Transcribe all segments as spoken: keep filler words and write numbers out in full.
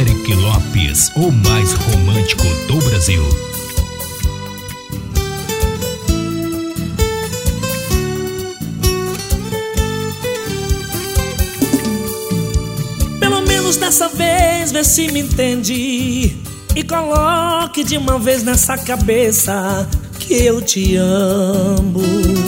Eric Lopes, o mais romântico do Brasil. Pelo menos dessa vez, vê se me entende e coloque de uma vez nessa cabeça que eu te amo.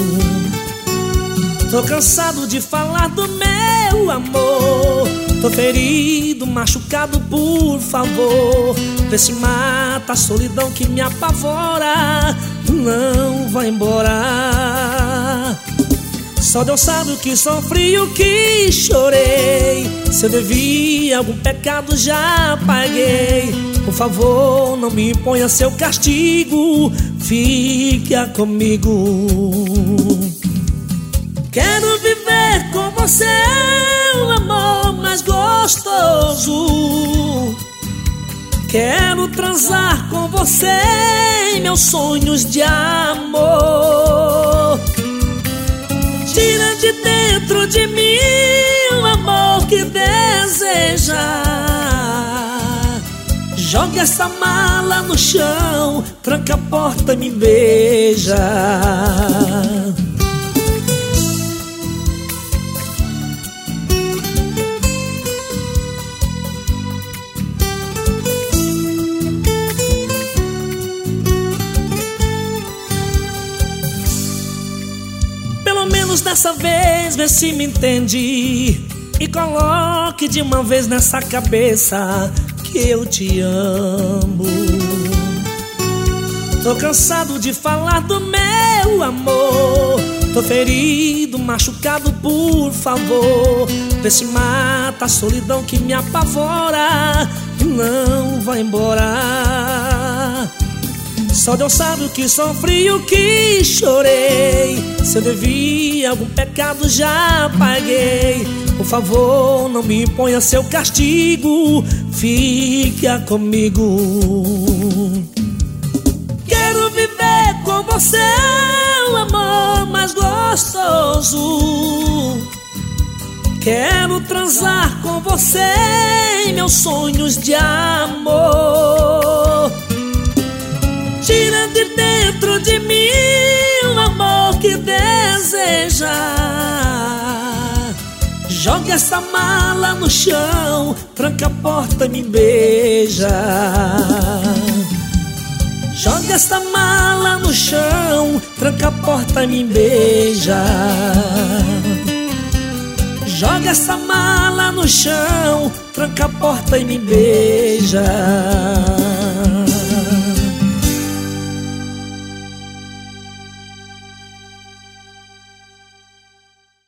Tô cansado de falar do meu amor, tô ferido, machucado, por favor. Vê se mata a solidão que me apavora, não vai embora. Só Deus sabe o que sofri, o que chorei. Se eu devia algum pecado já paguei. Por favor, não me imponha seu castigo, fica comigo. Quero viver com você o amor mais gostoso. Quero transar com você em meus sonhos de amor. Tira de dentro de mim o amor que deseja. Joga essa mala no chão, tranca a porta e me beija. Pelo menos dessa vez, vê se me entende e coloque de uma vez nessa cabeça que eu te amo. Tô cansado de falar do meu amor, tô ferido, machucado, por favor. Vê se mata a solidão que me apavora, não vai embora. Só Deus sabe o que sofri, o que chorei. Se eu devia algum pecado já paguei. Por favor, não me imponha seu castigo, fica comigo. Quero viver com você o amor mais gostoso. Quero transar com você em meus sonhos de amor. Tira de dentro de mim o amor que deseja. Joga essa mala no chão, tranca a porta e me beija. Joga essa mala no chão, tranca a porta e me beija. Joga essa mala no chão, tranca a porta e me beija.